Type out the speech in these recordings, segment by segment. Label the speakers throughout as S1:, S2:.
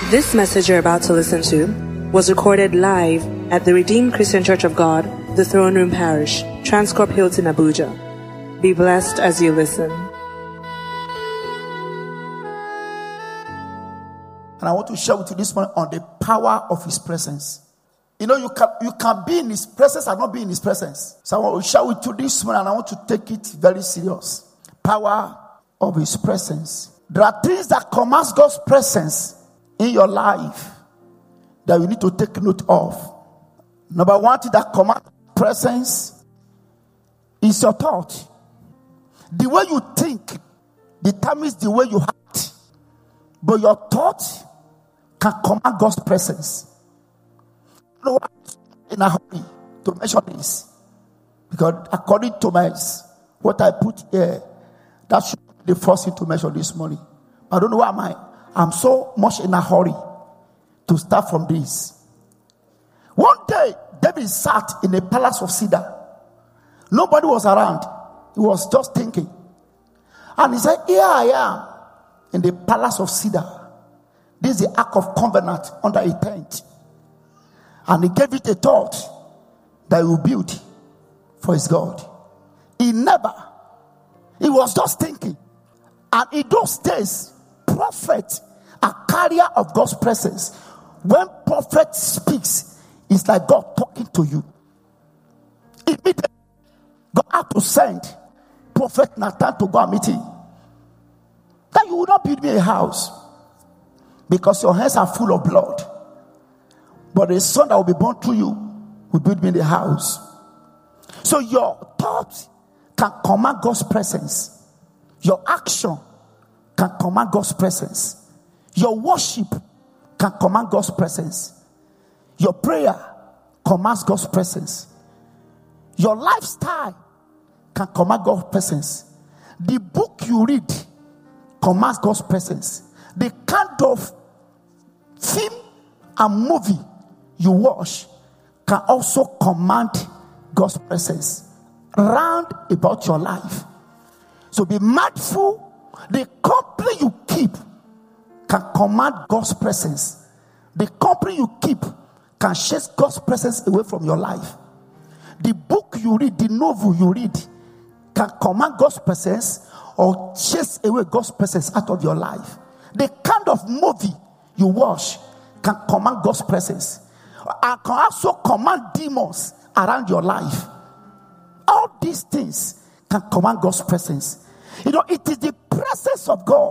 S1: This message you're about to listen to was recorded live at the Redeemed Christian Church of God, the Throne Room Parish, Transcorp Hilton, Abuja. Be blessed as you listen.
S2: And I want to share with you this morning on the power of His presence. You know, you can be in His presence and not be in His presence. So I want to share with you this morning, and I want to take it very serious. Power of His presence. There are things that commands God's presence in your life that you need to take note of. Number one thing that commands presence is your thought. The way you think determines the way you act. But your thought can command God's presence. You know, in a hurry to mention this, because according to what I put here, that should be the first thing to mention this morning. I don't know why I'm so much in a hurry to start from this. One day, David sat in a palace of cedar. Nobody was around. He was just thinking. And he said, here I am in the palace of cedar. This is the Ark of Covenant under a tent. And he gave it a thought that he will build for his God. He was just thinking. And in those days, prophet, a carrier of God's presence. When prophet speaks, it's like God talking to you. Immediately, God had to send Prophet Nathan to go and meet him. That you will not build me a house because your hands are full of blood. But the son that will be born through you will build me the house. So your thoughts can command God's presence. Your action can command God's presence. Your worship can command God's presence. Your prayer commands God's presence. Your lifestyle can command God's presence. The book you read commands God's presence. The kind of film and movie you watch can also command God's presence round about your life. So be mindful. The company you keep can command God's presence. The company you keep can chase God's presence away from your life. The book you read, the novel you read, can command God's presence or chase away God's presence out of your life. The kind of movie you watch can command God's presence and can also command demons around your life. All these things can command God's presence. You know, it is the presence of God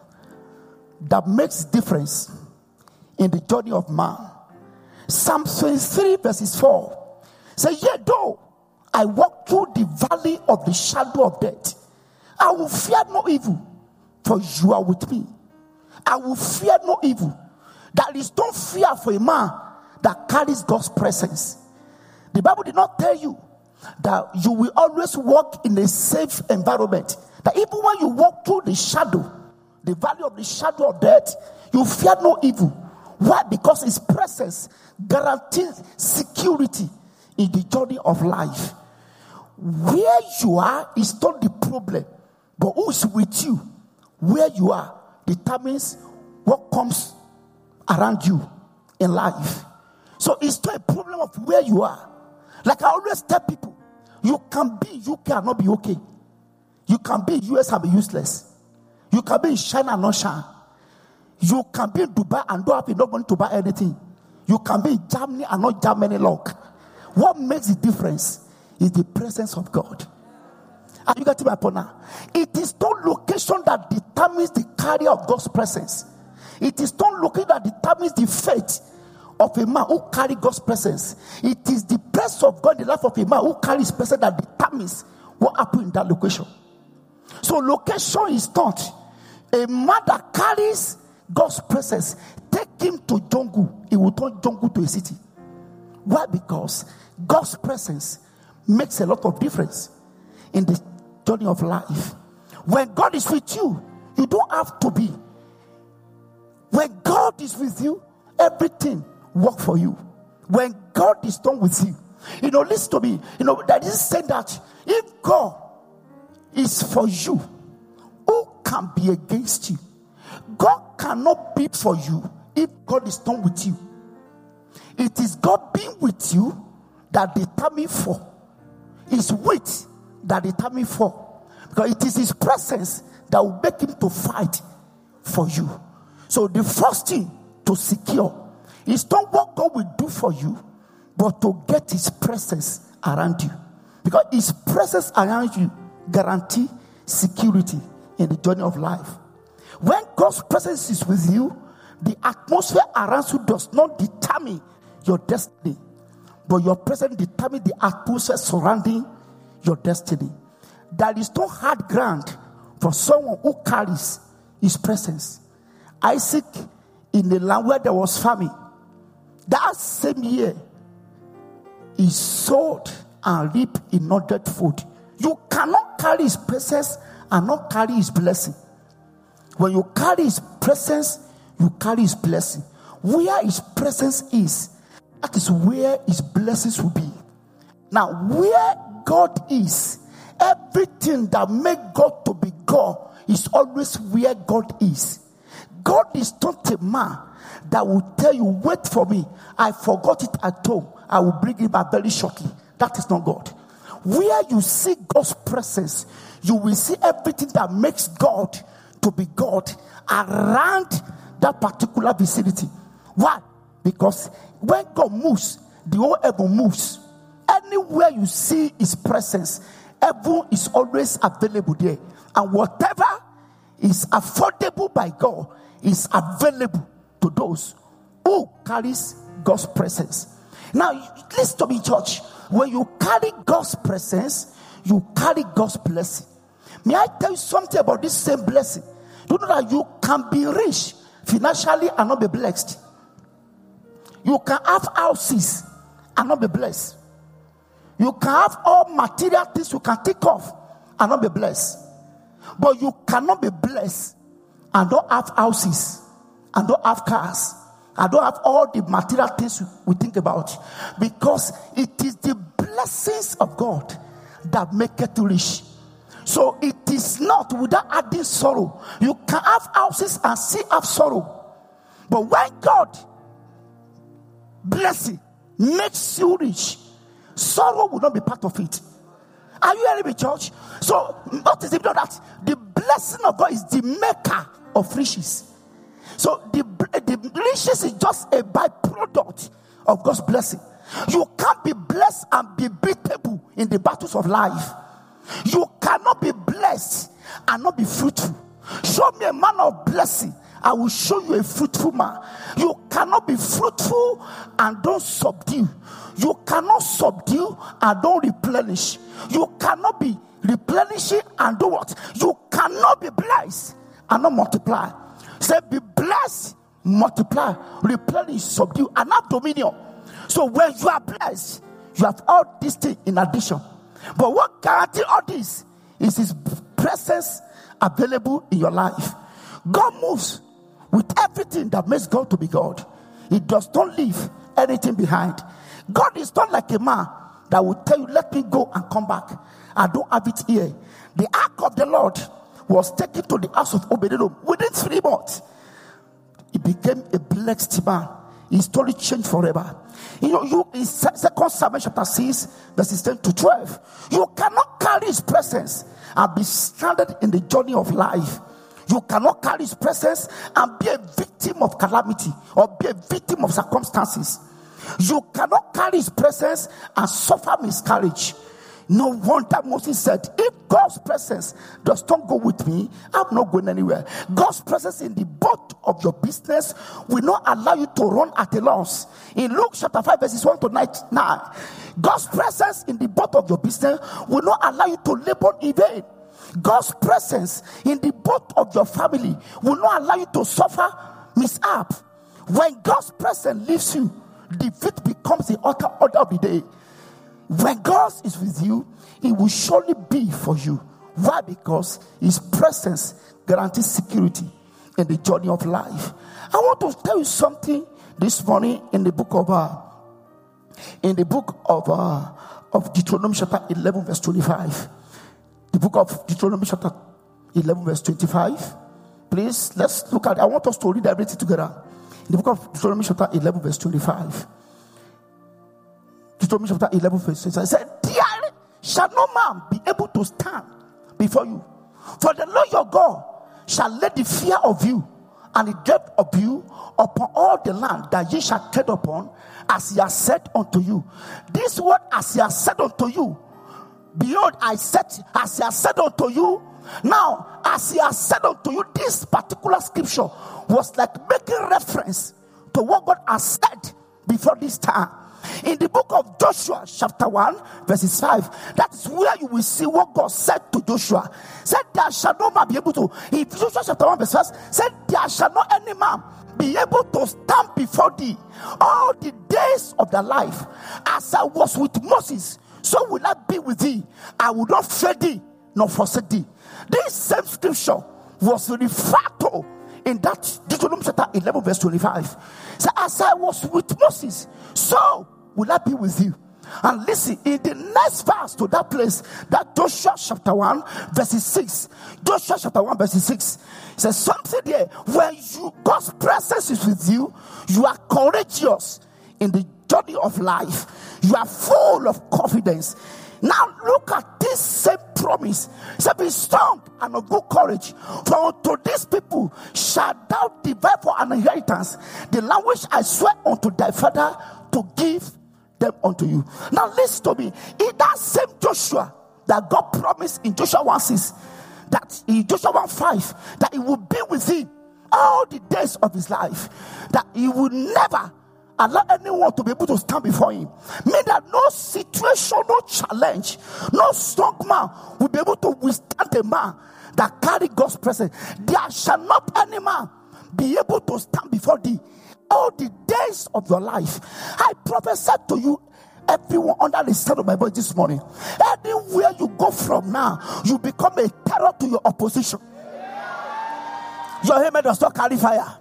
S2: that makes difference in the journey of man. Psalm 23 verses 4 says, yet though I walk through the valley of the shadow of death, I will fear no evil, for you are with me. I will fear no evil. There is no fear for a man that carries God's presence. The Bible did not tell you that you will always walk in a safe environment. That even when you walk through the shadow, the valley of the shadow of death, you fear no evil. Why? Because His presence guarantees security in the journey of life. Where you are is not the problem, but who is with you, where you are, determines what comes around you in life. So it's not a problem of where you are. Like I always tell people, you can be UK and not be okay. You can be in US and be useless. You can be in China and not shine. You can be in Dubai and don't have enough money to buy anything. You can be in Germany and not Germany luck. What makes the difference is the presence of God. Are you getting my point now? It is not location that determines the carrier of God's presence. It is not location that determines the fate of a man who carries God's presence. It is the presence of God in the life of a man who carries presence that determines what happens in that location. So location is not a man that carries God's presence. Take him to jungle, he will turn jungle to a city. Why? Because God's presence makes a lot of difference in the journey of life. When God is with you, you don't have to be. When God is with you, everything works for you. When God is done with you, listen to me. That is saying that if God is for you, who can be against you? God cannot be for you if God is not with you. It is God being with you that determine for. It's with that determine for. Because it is his presence that will make him to fight for you. So the first thing to secure is not what God will do for you, but to get his presence around you. Because his presence around you guarantee security in the journey of life. When God's presence is with you, the atmosphere around you does not determine your destiny, but your presence determines the atmosphere surrounding your destiny. There is no hard ground for someone who carries his presence. Isaac, in the land where there was famine, that same year, he sowed and reaped in ordered food. You cannot carry his presence and not carry his blessing. When you carry his presence, you carry his blessing. Where his presence is, that is where his blessings will be. Now, where God is, everything that makes God to be God is always where God is. God is not a man that will tell you, wait for me, I forgot it at home, I will bring it back very shortly. That is not God. Where you see God's presence, you will see everything that makes God to be God around that particular vicinity. Why? Because when God moves, the whole heaven moves. Anywhere you see his presence, heaven is always available there. And whatever is affordable by God is available to those who carries God's presence. Now, listen to me, church. When you carry God's presence, you carry God's blessing. May I tell you something about this same blessing? You know that you can be rich financially and not be blessed. You can have houses and not be blessed. You can have all material things you can take off and not be blessed. But you cannot be blessed and don't have houses and don't have cars and don't have all the material things we think about. Because it is the blessings of God that make it rich. So it is not without adding sorrow. You can have houses and still have sorrow. But when God blessing makes you rich, sorrow will not be part of it. Are you hearing me, church? So notice that the blessing of God is the maker of riches. So the riches is just a byproduct of God's blessing. You can't be blessed and be beatable in the battles of life. You cannot be blessed and not be fruitful. Show me a man of blessing, I will show you a fruitful man. You cannot be fruitful and don't subdue. You cannot subdue and don't replenish. You cannot be replenishing and do what? You cannot be blessed and not multiply. Say, be blessed, multiply, replenish, subdue, and have dominion. So when you are blessed, you have all these things in addition. But what guarantees all this is his presence available in your life. God moves with everything that makes God to be God. He does not leave anything behind. God is not like a man that will tell you, let me go and come back. I don't have it here. The ark of the Lord was taken to the house of Obed-Edom. Within 3 months, he became a blessed man. His story changed forever. You know, in 2 Samuel chapter 6, verses 10 to 12, you cannot carry his presence and be stranded in the journey of life. You cannot carry his presence and be a victim of calamity or be a victim of circumstances. You cannot carry his presence and suffer miscarriage. No wonder Moses said, if God's presence does not go with me, I'm not going anywhere. God's presence in the boat of your business will not allow you to run at a loss. In Luke chapter 5 verses 1 to 9, God's presence in the boat of your business will not allow you to labor in vain. God's presence in the boat of your family will not allow you to suffer mishap. When God's presence leaves you, defeat becomes the order of the day. When God is with you, it will surely be for you. Why? Because his presence guarantees security in the journey of life. I want to tell you something this morning in the book of Deuteronomy chapter 11 verse 25. The book of Deuteronomy chapter 11 verse 25. Please, let's look at it. I want us to read everything together. In the book of Deuteronomy chapter 11 verse 25. Deuteronomy chapter 11 verse 25. It said, there shall no man be able to stand before you. For the Lord your God shall lay the fear of you and the dread of you upon all the land that ye shall tread upon, as he has said unto you. This word, as he has said unto you, behold, I said, as he has said unto you. Now, as he has said unto you, this particular scripture was like making reference to what God has said before this time. In the book of Joshua chapter 1 verses 5, that is where you will see what God said to Joshua. Said, there shall no man be able to, in Joshua chapter 1 verse 5, said, there shall not any man be able to stand before thee all the days of thy life. As I was with Moses, so will I be with thee. I will not fail thee nor forsake thee. This same scripture was referred to in that Deuteronomy chapter 11 verse 25. So as I was with Moses, so will I be with you. And listen, in the next verse to that place, that Joshua chapter 1 verses 6, Joshua chapter 1 verses 6 says something there. When God's presence is with you, you are courageous in the journey of life. You are full of confidence. Now look at this same promise. It said, be strong and of good courage, for unto these people shalt thou divide for an inheritance the land which I swear unto thy father to give them unto you. Now listen to me. In that same Joshua that God promised in Joshua 1:6, that in Joshua 1:5, that he will be with him all the days of his life, that he will never allow anyone to be able to stand before him. Mean that no situation, no challenge, no strong man will be able to withstand a man that carry God's presence. There shall not any man be able to stand before thee all the days of your life. I prophesy to you, everyone under the sound of my voice this morning, anywhere you go from now, you become a terror to your opposition. Your helmet does not carry fire.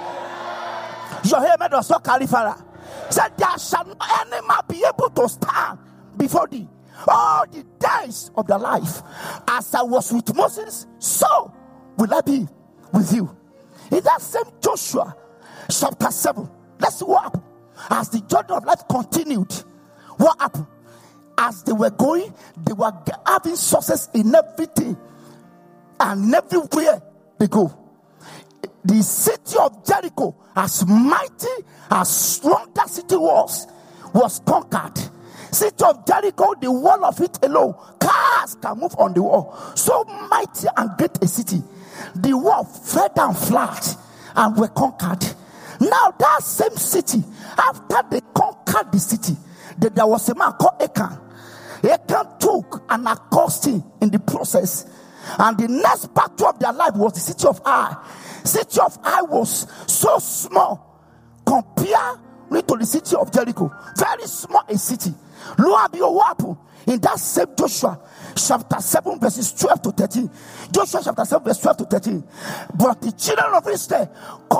S2: Your helmet does not carry fire. Said, there shall not any man be able to stand before thee all the days of their life. As I was with Moses, so will I be with you. In that same Joshua chapter 7, let's see what happened. As the journey of life continued, what happened? As they were going, they were having success in everything and everywhere they go. The city of Jericho, as mighty, as strong that city was conquered. City of Jericho, the wall of it alone, cars can move on the wall. So mighty and great a city. The wall fell down flat and were conquered. Now that same city, after they conquered the city, there was a man called Achan. Achan took an accosting in the process. And the next battle of their life was the city of Ai. City of Ai was so small compared to the city of Jericho. Very small a city. Lo and behold, what happened? In that same Joshua chapter 7 verses 12 to 13. Joshua chapter 7 verse 12 to 13. But the children of Israel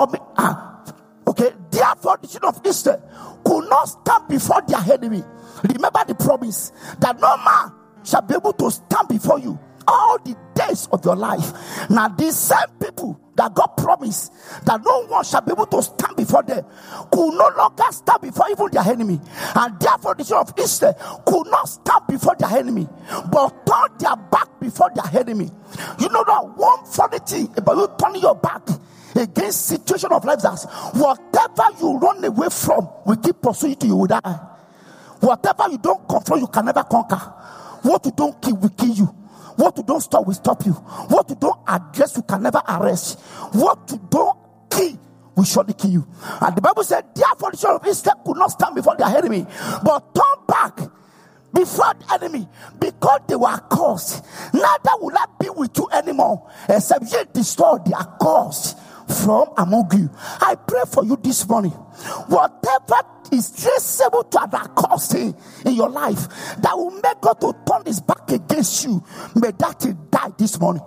S2: therefore the children of Israel could not stand before their enemy. Remember the promise that no man shall be able to stand before you all the days of your life. Now these same people that God promised that no one shall be able to stand before them could no longer stand before even their enemy. And therefore the children of Israel could not stand before their enemy, but turn their back before their enemy. You know that one funny thing about you turning your back against situation of life, that whatever you run away from will keep pursuing you till you will die. Whatever you don't confront, you can never conquer. What you don't kill will kill you. What you don't stop will stop you. What you don't address, you can never arrest. What you don't kill will surely kill you. And the Bible said, therefore the children of Israel could not stand before their enemy, but turn back before the enemy, because they were cursed. Neither will I be with you anymore, except ye destroy their cause from among you. I pray for you this morning. Whatever is traceable to an accosting in your life that will make God to turn his back against you, may that thing die this morning.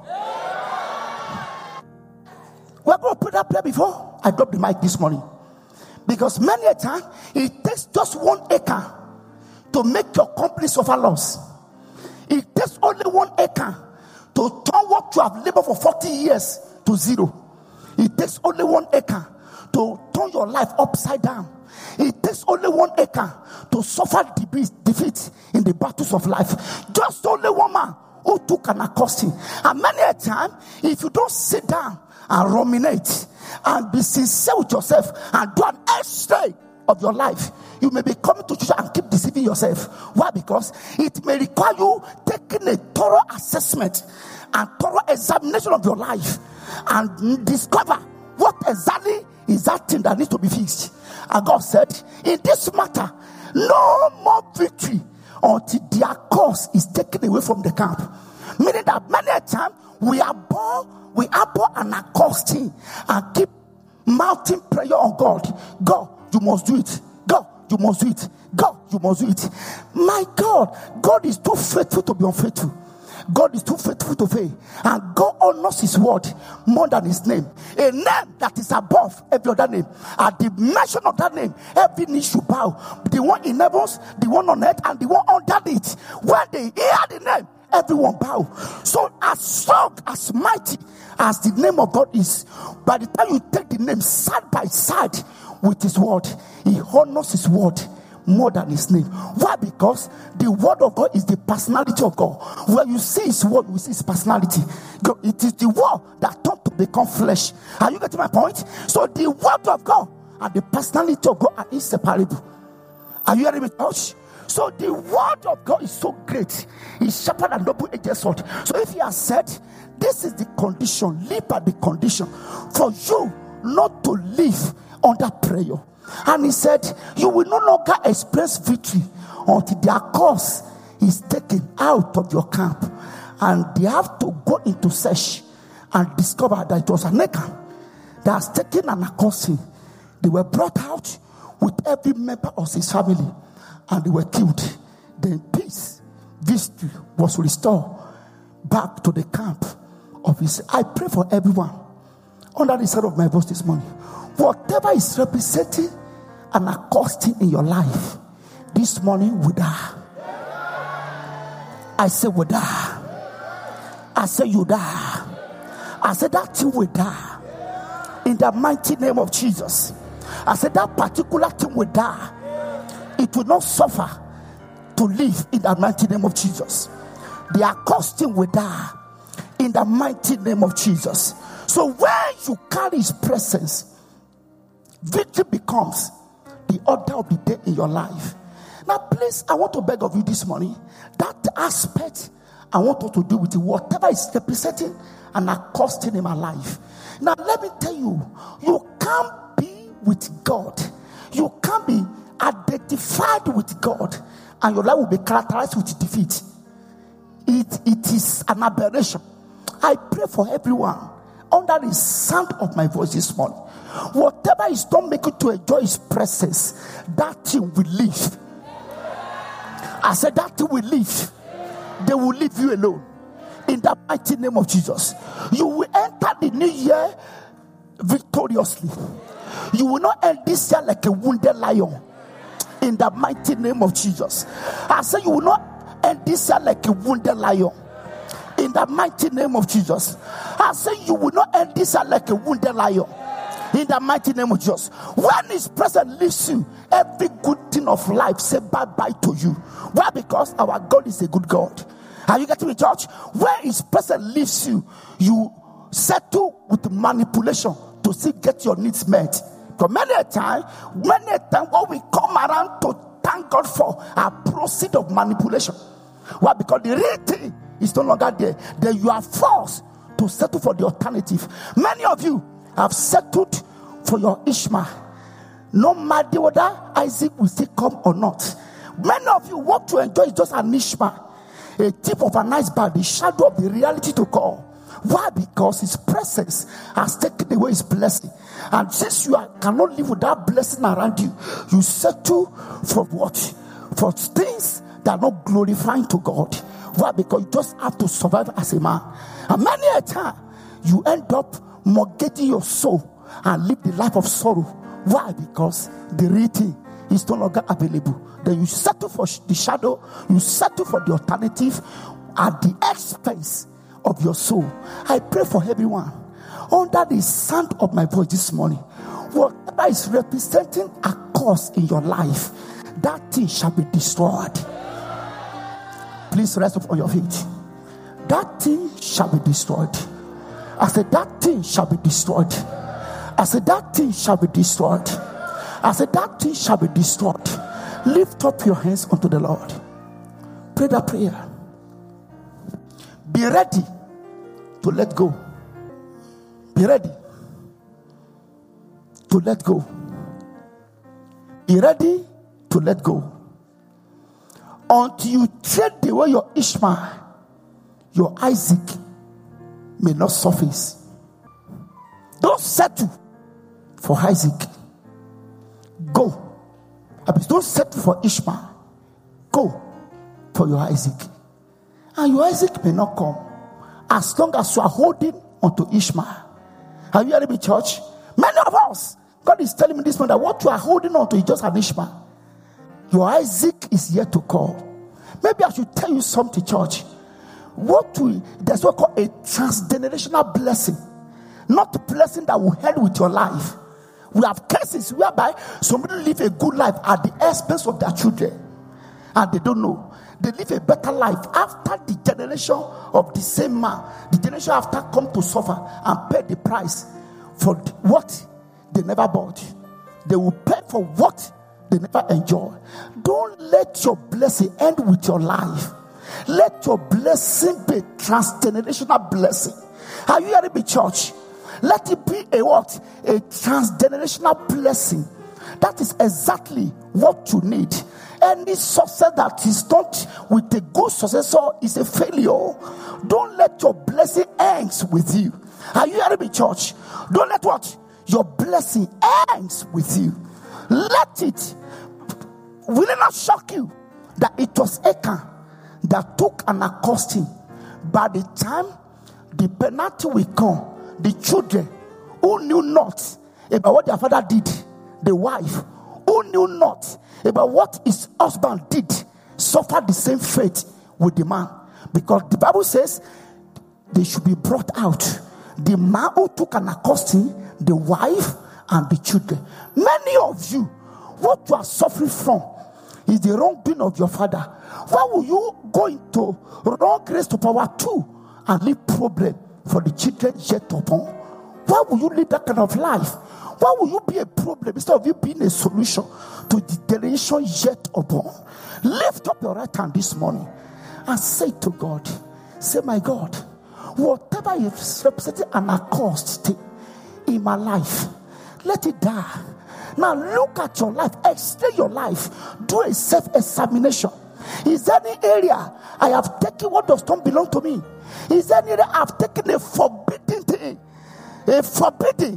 S2: We're going to pray that prayer before I drop the mic this morning, because many a time it takes just one acre to make your company suffer loss. It takes only one acre to turn what you have labored for 40 years to zero. It takes only one acre to turn your life upside down. It takes only 1 acre to suffer defeat in the battles of life. Just only one man who took an accosting. And many a time, if you don't sit down and ruminate and be sincere with yourself and do an X-ray of your life, you may be coming to church and keep deceiving yourself. Why? Because it may require you taking a thorough assessment and thorough examination of your life and discover what exactly is that thing that needs to be fixed. And God said, in this matter, no more victory until their cause is taken away from the camp. Meaning that many a time we are born and accosting and keep mounting prayer on God. God, you must do it. God, you must do it. God, you must do it. My God, God is too faithful to be unfaithful. God is too faithful to fail. And God honors his word more than his name. A name that is above every other name. At the mention of that name, every knee should bow. The one in heavens, the one on earth, and the one under it. When they hear the name, everyone bow. So as strong, as mighty as the name of God is, by the time you take the name side by side with his word, he honors his word more than his name. Why? Because the word of God is the personality of God. When you see his word, you see his personality. It is the word that turned to become flesh. Are you getting my point? So the word of God and the personality of God are inseparable. Are you hearing me, church? So the word of God is so great. It's sharper than double-edged sword. So if he has said, this is the condition, live by the condition for you not to live under prayer. And he said, you will no longer experience victory until their cause is taken out of your camp. And they have to go into search and discover that it was an Achan that has taken an accosting. They were brought out with every member of his family and they were killed. Then peace, victory was restored back to the camp of his. I pray for everyone under the sound of my voice this morning. Whatever is representing an accosting in your life, this morning will die. I say will die. I say you die. I say that thing will die. In the mighty name of Jesus. I said that particular thing will die. It will not suffer to live in the mighty name of Jesus. The accosting will die in the mighty name of Jesus. So when you carry his presence, victory becomes the order of the day in your life. Now please, I want to beg of you this morning, that aspect I want us to do with whatever is representing and accosting in my life. Now let me tell you, you can't be with God. You can't be identified with God and your life will be characterized with defeat. It is an aberration. I pray for everyone under the sound of my voice this morning. Whatever is not making to enjoy his presence, that thing will leave. I said that thing will leave. They will leave you alone. In the mighty name of Jesus. You will enter the new year victoriously. You will not end this year like a wounded lion. In the mighty name of Jesus. I say you will not end this year like a wounded lion. In the mighty name of Jesus. I say you will not end this year like a wounded lion. In the mighty name of Jesus. When his presence leaves you, every good thing of life say bye-bye to you. Why? Because our God is a good God. Are you getting me, church? When his presence leaves you, you settle with manipulation to see get your needs met. Because many a time what we come around to thank God for are proceeds of manipulation. Why? Because the real thing is no longer there. Then you are forced to settle for the alternative. Many of you have settled for your Ishmael. No matter whether Isaac will still come or not. Many of you want to enjoy just an Ishmael, a tip of an iceberg, the shadow of the reality to come. Why? Because his presence has taken away his blessing. And since you cannot live without blessing around you, you settle for what? For things that are not glorifying to God. Why? Because you just have to survive as a man. And many a time, you end up mortgaging your soul and live the life of sorrow. Why? Because the real thing is no longer available. Then you settle for the shadow, you settle for the alternative at the expense of your soul. I pray for everyone under the sound of my voice this morning. whatever is representing a cause in your life, that thing shall be destroyed. Please rise up on your feet. That thing shall be destroyed. I said, that thing shall be destroyed. I said, that thing shall be destroyed. I said, that thing shall be destroyed. Lift up your hands unto the Lord. Pray that prayer. Be ready to let go. Be ready to let go. Be ready to let go. Until you trade away your Ishmael, your Isaac may not surface. Don't settle for Isaac. Go. Don't settle for Ishmael. Go for your Isaac. And your Isaac may not come as long as you are holding onto Ishmael. Have you heard me, church? Many of us, God is telling me this morning that what you are holding on to is just an Ishmael. Your Isaac is yet to come. Maybe I should tell you something, church. That's what called a transgenerational blessing. Not a blessing that will help with your life. We have cases whereby somebody live a good life at the expense of their children. And they don't know. They live a better life after the generation of the same man. The generation after come to suffer and pay the price for what they never bought. They will pay for what they never enjoy. Don't let your blessing end with your life. Let your blessing be transgenerational blessing. Are you hearing me, church? Let it be a what? A transgenerational blessing. That is exactly what you need. Any success that is not with a good successor is a failure. Don't let your blessing ends with you. Are you hearing me, church? Don't let what? Your blessing ends with you. Let it. Will it not shock you that it was Achan that took an accosting? By the time the penalty will come, the children who knew not about what their father did, the wife who knew not about what his husband did, suffered the same fate with the man. Because the Bible says they should be brought out. The man who took an accosting, the wife, and the children. Many of you, what you are suffering from is the wrongdoing of your father. Why will you go into wrong grace to power 2 and leave problem for the children yet upon? Why will you live that kind of life? Why will you be a problem instead of you being a solution to the generation yet upon? Lift up your right hand this morning and say to God, say, my God, whatever is representing an accursed thing in my life, let it die. Now look at your life, explain your life, do a self-examination. Is there any area I have taken what does not belong to me? Is there any area I have taken a forbidden thing? A forbidden.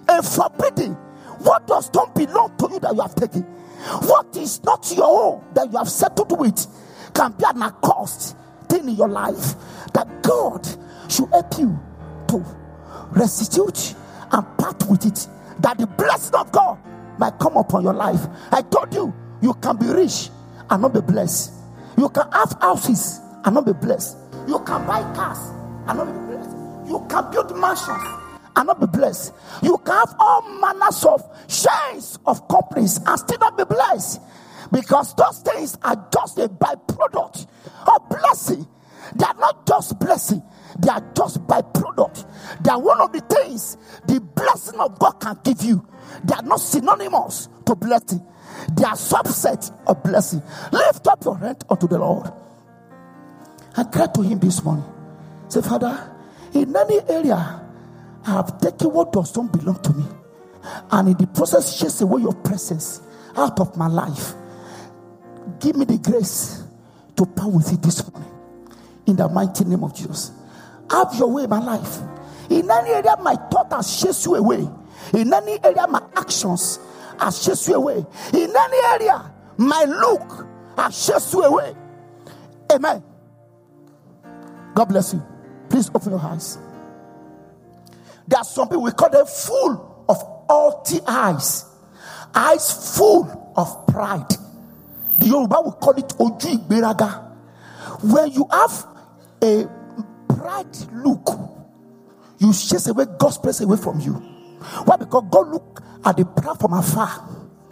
S2: What does not belong to you that you have taken? What is not your own that you have settled with can be an accursed thing in your life that God should help you to restitute and part with it, that the blessing of God might come upon your life. I told you, you can be rich and not be blessed. You can have houses and not be blessed. You can buy cars and not be blessed. You can build mansions and not be blessed. You can have all manners of chains of companies and still not be blessed. Because those things are just a byproduct of blessing. They are not just blessing. They are just byproduct. They are one of the things the blessing of God can give you. They are not synonymous to blessing. They are subset of blessing. Lift up your hand unto the Lord and cry to him this morning. Say, Father, in any area I have taken what does not belong to me, and in the process chase away your presence out of my life. Give me the grace to part with it this morning. In the mighty name of Jesus. Have your way in my life. In any area my thought has chased you away. In any area my actions has chased you away. In any area my look has chased you away. Amen. God bless you. Please open your eyes. There are some people, we call them full of haughty eyes. Eyes full of pride. The Yoruba will call it Oju Igberaga. When you have a pride look, you chase away God's presence away from you. Why? Because God look at the proud from afar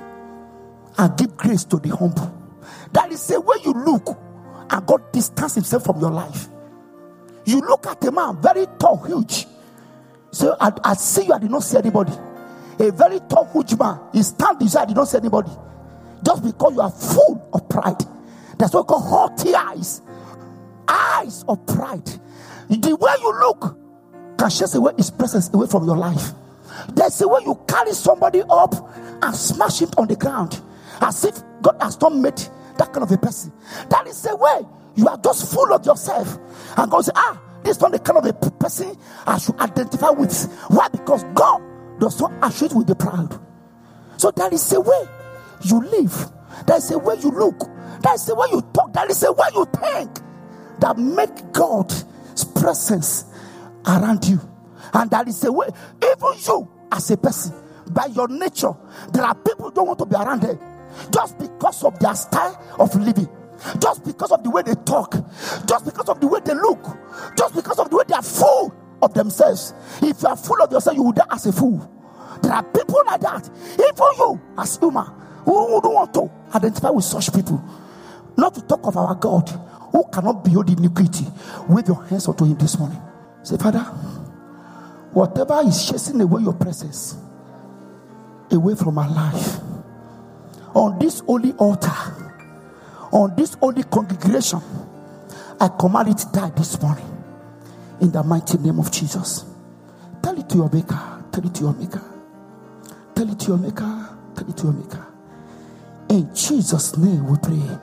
S2: and give grace to the humble. That is the way you look, and God distance himself from your life. You look at a man, very tall, huge. So I see you, I did not see anybody. A very tall, huge man, he stand beside, I did not see anybody. Just because you are full of pride. That's what we call haughty eyes. Eyes of pride. The way you look can chase away his presence away from your life. There's a way you carry somebody up and smash it on the ground, as if God has not made that kind of a person. That is the way you are just full of yourself. And God says, this is not the kind of a person I should identify with. Why? Because God does not associate with the proud. So that is the way you live. That is the way you look. That is the way you talk. That is the way you think. That make God's presence around you. And that is the way, even you as a person, by your nature, there are people who don't want to be around them. Just because of their style of living. Just because of the way they talk. Just because of the way they look. Just because of the way they are full of themselves. If you are full of yourself, you will die as a fool. There are people like that. Even you as human, who don't want to identify with such people. Not to talk of our God, who cannot behold iniquity. Wave your hands unto him this morning. Say, Father, whatever is chasing away your presence, away from my life, on this holy altar, on this holy congregation, I command it to die this morning. In the mighty name of Jesus. Tell it to your maker. Tell it to your maker. Tell it to your maker. Tell it to your maker. In Jesus' name we pray.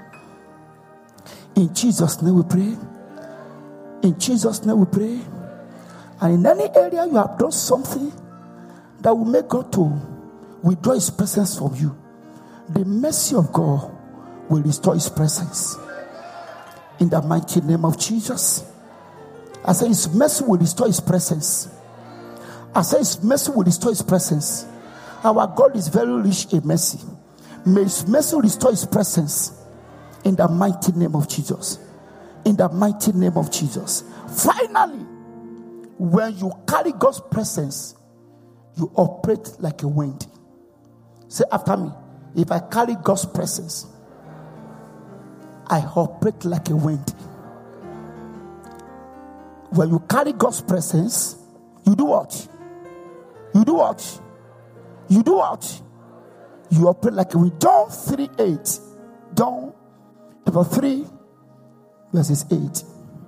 S2: In Jesus' name we pray. In Jesus' name we pray. And in any area you have done something that will make God to withdraw his presence from you, the mercy of God will restore his presence. In the mighty name of Jesus. I say his mercy will restore his presence. I say his mercy will restore his presence. Our God is very rich in mercy. May his mercy restore his presence. In the mighty name of Jesus. In the mighty name of Jesus. Finally, when you carry God's presence, you operate like a wind. Say after me. If I carry God's presence, I operate like a wind. When you carry God's presence, you do what? You do what? You do what? You operate like a wind. John 3:8. John chapter 3 verses 8.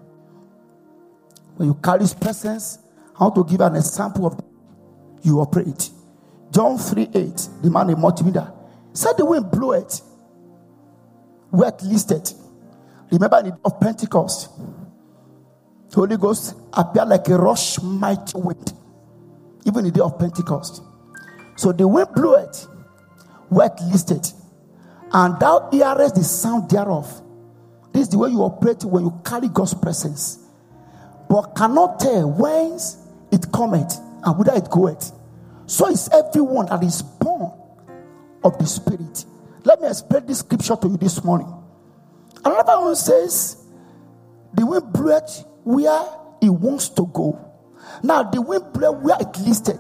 S2: When you carry his presence, I want to give an example of you operate. John 3:8. The man in multimedia said the wind blew it. Where it listed. Remember in the day of Pentecost, the Holy Ghost appeared like a rush mighty wind. Even in the day of Pentecost. So the wind blew it. Where it listed. And thou hearest the sound thereof. This is the way you operate when you carry God's presence. But cannot tell whence it cometh and whither it goeth. So is everyone that is born of the Spirit. Let me explain this scripture to you this morning. Another one says, the wind bloweth where it wants to go. Now the wind bloweth where it listed.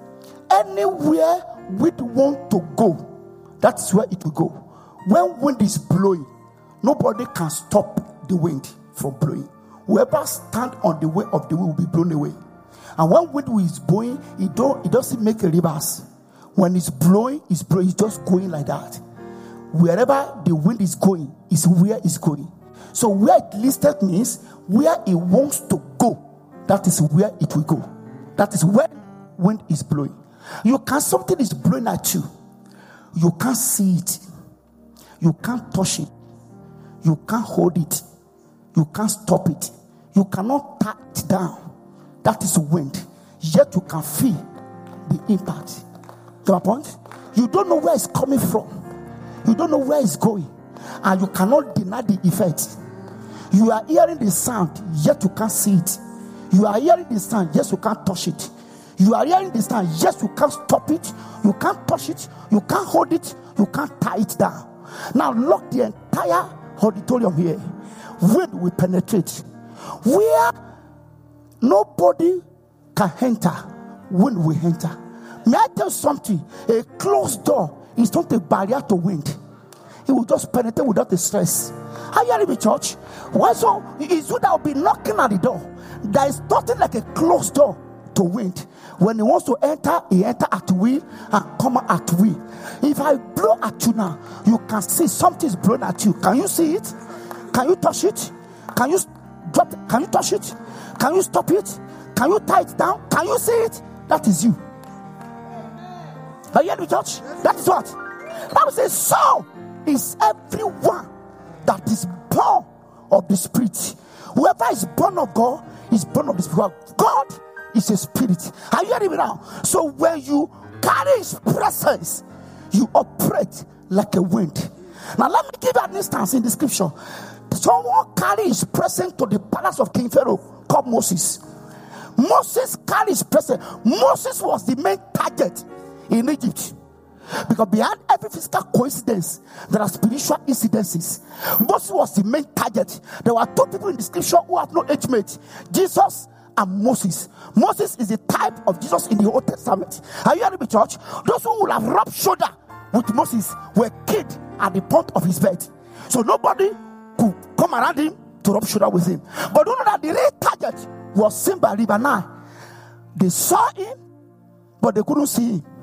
S2: Anywhere wind want to go, that's where it will go. When wind is blowing, nobody can stop the wind from blowing. Whoever stand on the way of the wind will be blown away. And when wind is blowing, it doesn't make a reverse. When it's blowing, it's just going like that. Wherever the wind is going is where it's going. So where it listed means where it wants to go. That is where it will go. That is where wind is blowing. Something is blowing at you. You can't see it. You can't touch it. You can't hold it. You can't stop it. You cannot tie it down. That is wind. Yet you can feel the impact. To my point? You don't know where it's coming from. You don't know where it's going. And you cannot deny the effect. You are hearing the sound, yet you can't see it. You are hearing the sound, yes, you can't touch it. You are hearing the sound, yes, you can't stop it. You can't touch it. You can't hold it. You can't tie it down. Now lock the entire auditorium here. Wind will penetrate. Where nobody can enter, wind will enter. May I tell you something? A closed door is not a barrier to wind. It will just penetrate without the stress. Are you hearing me, church? Why so? It's you that will be knocking at the door. There is nothing like a closed door to wind. When he wants to enter, he enter at will and come out at will. If I blow at you now, you can see something is blowing at you. Can you see it? Can you touch it? Can you drop it? Can you touch it? Can you stop it? Can you tie it down? Can you see it? That is you. Are you hearing me, church? That is what? The Bible says, so is everyone that is born of the Spirit. Whoever is born of God is born of the Spirit. God is a spirit. Are you hearing me now? So when you carry his presence, you operate like a wind. Now let me give you an instance in the scripture. Someone carried his presence to the palace of King Pharaoh called Moses. Moses carried his presence. Moses was the main target in Egypt. Because behind every physical coincidence, there are spiritual incidences. Moses was the main target. There were two people in the scripture who have no age mate: Jesus and Moses. Moses is the type of Jesus in the Old Testament. Are you hearing me, church? Those who would have rubbed shoulder with Moses were killed at the point of his bed. So nobody could come around him to rub shoulder with him. But you know that the real target was seen by River Nile. They saw him, but they couldn't see him.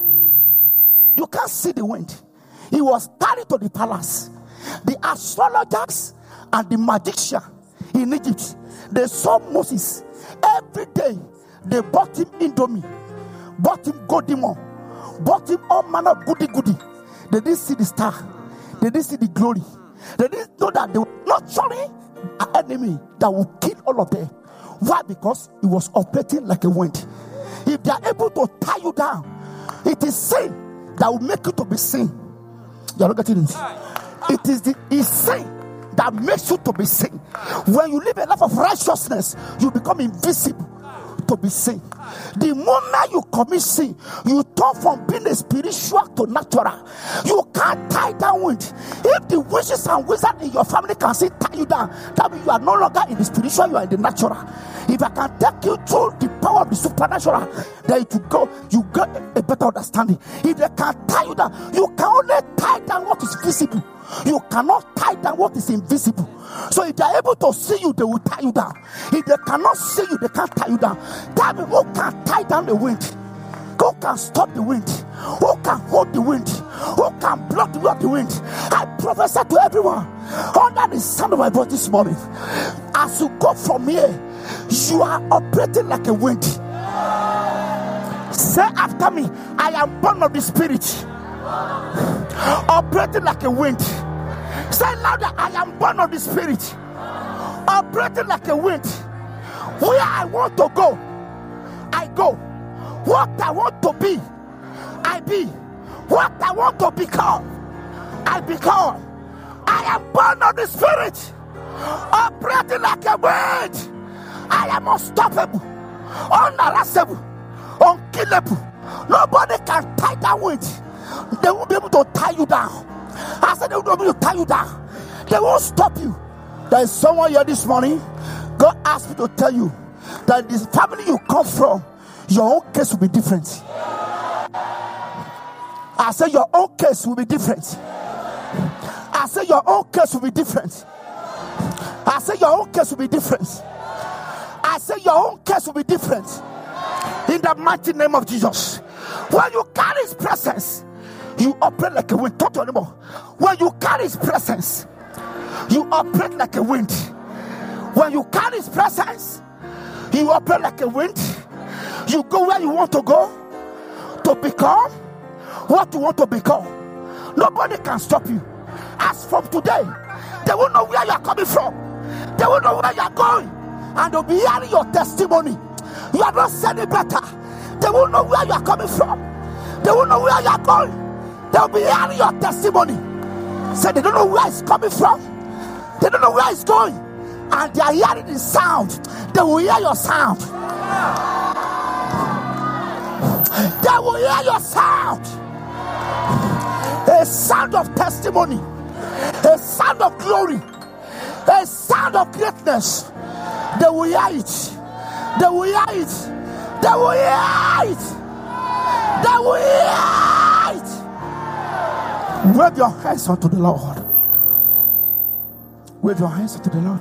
S2: You can't see the wind. He was carried to the palace. The astrologers and the magician in Egypt, they saw Moses. Every day, they bought him Indomie, bought him Godimo, bought him all manner of goody. They didn't see the star. They didn't see the glory. They didn't know that they were not surely an enemy that would kill all of them. Why? Because he was operating like a wind. If they are able to tie you down, it is sin that will make you to be seen. You are not getting it. It is the sin that makes you to be seen. When you live a life of righteousness, you become invisible to be seen. The moment you commit sin, you turn from being a spiritual to natural. You can't tie down wind. If the witches and wizards in your family can see tie you down, that means you are no longer in the spiritual, you are in the natural. If I can take you through the power of the supernatural, then you get a better understanding. If they can tie you down, you can only tie down what is visible. You cannot tie down what is invisible. So if they are able to see you, they will tie you down. If they cannot see you, they can't tie you down. Tell me, who can tie down the wind? Who can stop the wind? Who can hold the wind? Who can block the way of the wind? I prophesy to everyone under the sound of my voice this morning. As you go from here, you are operating like a wind. Say after me, I am born of the Spirit, operating like a wind. Say louder, I am born of the Spirit, operating like a wind. Where I want to go, I go. What I want to be, I be. What I want to become, I become. I am born of the Spirit, operating like a wind. I am unstoppable, unarrestable, unkillable. Nobody can tie that wind. They won't be able to tie you down. I said they won't be able to tie you down. They won't stop you. There is someone here this morning. God asked me to tell you that this family you come from, your own case will be different. I said your own case will be different. I said your own case will be different. I said your own case will be different. I say your own case will be different. In the mighty name of Jesus. When you carry his presence, you operate like a wind. Talk to anymore. When you carry his presence, you operate like a wind. When you carry his presence, you operate like a wind. You go where you want to go to become what you want to become. Nobody can stop you. As from today, they will know where you are coming from. They will know where you are going. And they'll be hearing your testimony. You are not saying better. They will know where you are coming from. They will know where you are going. They'll be hearing your testimony. So they don't know where it's coming from. They don't know where it's going. And they are hearing the sound. They will hear your sound. They will hear your sound. A sound of testimony. A sound of glory. A sound of greatness. They will hear it. They will hear it. They will hear it. They will hear it. Wave your hands unto the Lord. Wave your hands unto the Lord.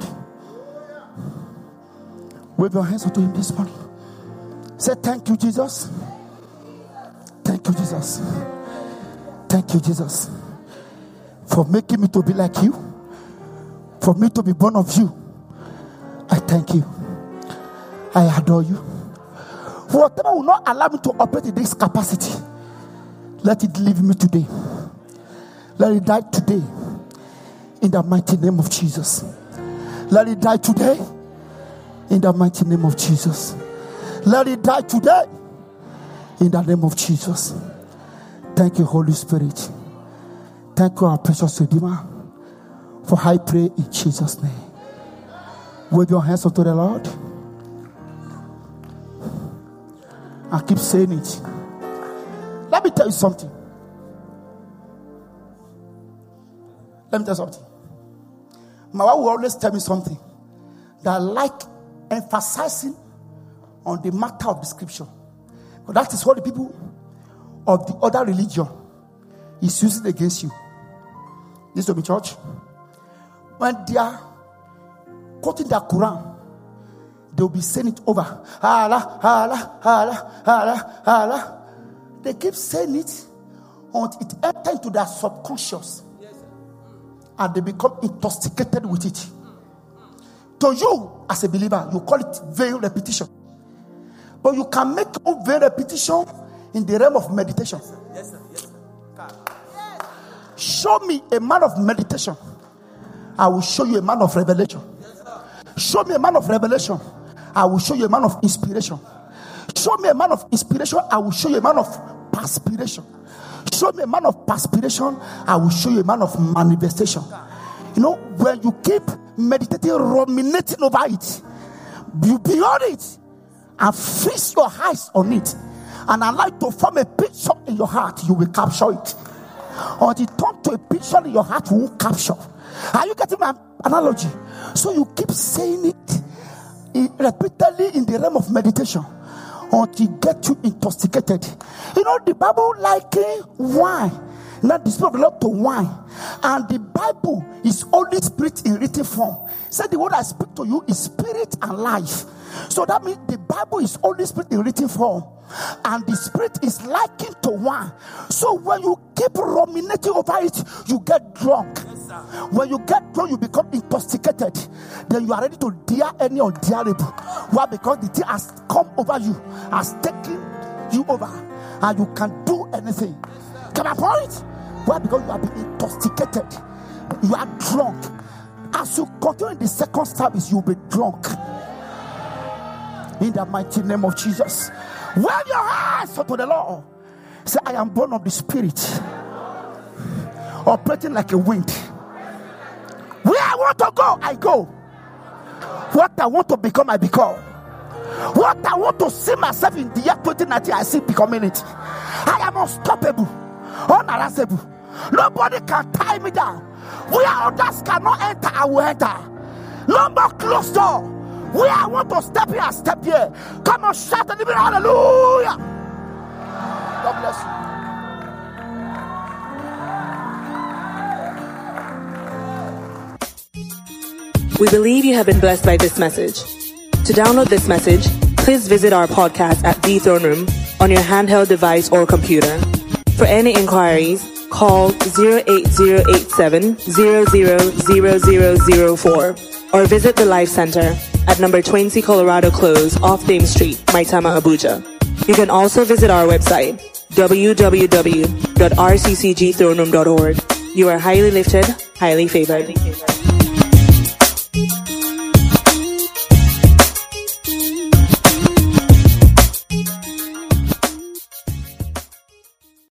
S2: Wave your hands unto him this morning. Say, thank you, Jesus. Thank you, Jesus. Thank you, Jesus, for making me to be like you, for me to be born of you. I thank you. I adore you. Whatever will not allow me to operate in this capacity, let it leave me today. Let it die today. In the mighty name of Jesus. Let it die today. In the mighty name of Jesus. Let it die today. In the name of Jesus. Thank you, Holy Spirit. Thank you, our precious Redeemer. For I pray in Jesus' name. Wave your hands unto the Lord. I keep saying it. Let me tell you something. Let me tell you something. My wife will always tell me something that I like emphasizing on the matter of the scripture. But that is what the people of the other religion is using against you. Listen to me, church. When they are quoting the Quran, they will be saying it over. Allah, Allah, Allah, Allah, Allah. They keep saying it until it enters into their subconscious. And they become intoxicated with it. To you, as a believer, you call it vain repetition. But you can make your vain repetition in the realm of meditation. Yes, sir. Yes, sir. Show me a man of meditation, I will show you a man of revelation. Yes, show me a man of revelation, I will show you a man of inspiration. Show me a man of inspiration, I will show you a man of perspiration. Show me a man of perspiration, I will show you a man of manifestation. You know, when you keep meditating, ruminating over it, you beyond it and fix your eyes on it and allow it to form a picture in your heart, you will capture it. Or it turn to a picture in your heart, you won't capture. Are you getting my analogy? So you keep saying it repeatedly in the realm of meditation until you get you intoxicated. You know, the Bible liken wine, not the Spirit of the Lord, to wine. And the Bible is Holy Spirit in written form. Said the word I speak to you is spirit and life. So that means the Bible is Holy Spirit in written form. And the Spirit is likened to wine. So when you keep ruminating over it, you get drunk. Yes, when you get drunk, you become intoxicated. Then you are ready to dare any undareable. Why? Because the thing has come over you, has taken you over, and you can do anything. Can I point? Why? Because you are being intoxicated. You are drunk. As you continue in the second service, you will be drunk. In the mighty name of Jesus. Wave your hands unto the Lord. Say, I am born of the Spirit, operating like a wind. Where I want to go, I go. What I want to become, I become. What I want to see myself in the year 2019, I see becoming it. I am unstoppable, unharassable. Nobody can tie me down. Where others cannot enter, I will enter. No more closed door. Where I want to step here, I step here. Come on, shout and give it hallelujah. God bless
S1: you. We believe you have been blessed by this message. To download this message, please visit our podcast at The Throne Room on your handheld device or computer. For any inquiries, call 08087 000004 or visit the Life Center at number 20 Colorado Close off Dame Street, Maitama, Abuja. You can also visit our website, www.rccgthroneroom.org. You are highly lifted, highly favored.